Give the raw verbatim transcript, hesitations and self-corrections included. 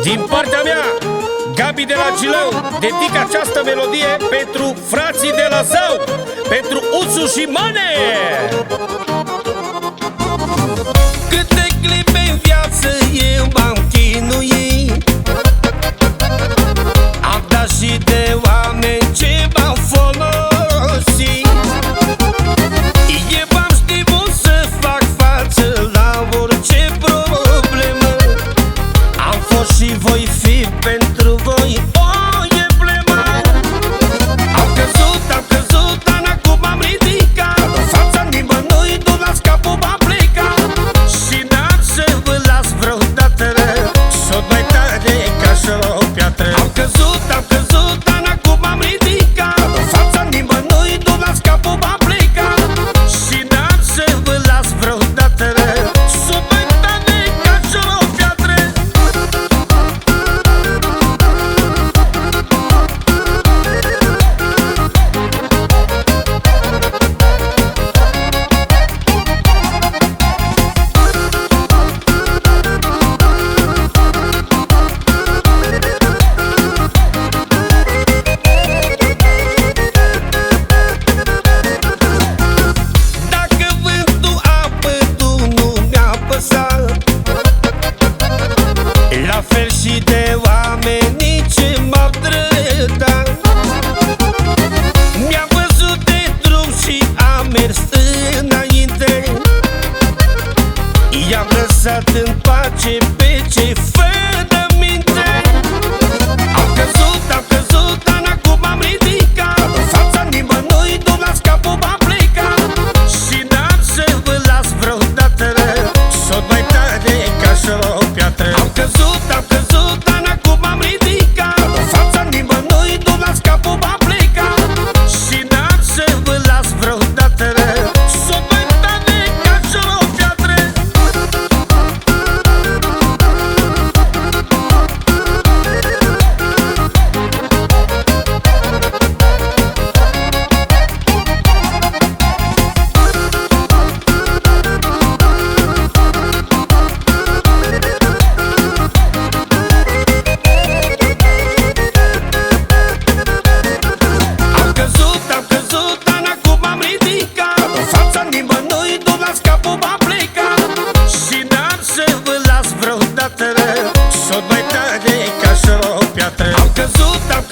Din partea mea, Gabi de la Gilău, dedic această melodie pentru frații de la Zău, pentru Uțu și Mane. Câte clipe în viață eu m-am chinuit, am dat și de oameni ce m-au folosit. Eu am știut să fac față la orice problemă, am fost și voi fi pentru voi o emblemă. Am căzut, am căzut, dar acum m-am ridicat, în fața nimănui, nu las capul m-am plecat. Și n-am să vă las vreodată, s-o mai tare ca și o piatră. Am căzut, am căzut, dar acum m-am ridicat, în fața nimănui, nu las capul m-am plecat. Și n-am să vă las vreodată, s-o mai tare ca și o piatră. Dacă vântul a bătut, nu mi-a păsat, la fel și de oamenii ce m-au trădat. Mi-am văzut de drum și am mers înainte, i-am lăsat în pace pe cei fără minte. Am căzut, am căzut, dar acum m-am ridicat, în fața nimănui, nu las capul m-am plecat. Și n-am să vă las vreodată, s-o mai tare ca și o piatră. Am căzut, am căzut, dar acum m-am ridicat, în fața nimănui, nu las capul m-am plecat. Și n-am să vă las vreodată, s-o mai tare ca și o piatră. Am căzut, am căzut, dar acum m-am ridicat, în fața nimănui, nu las capul m-am plecat. Și n-am să vă las vreodată, s-o mai tare ca și o piatră. Am căzut, am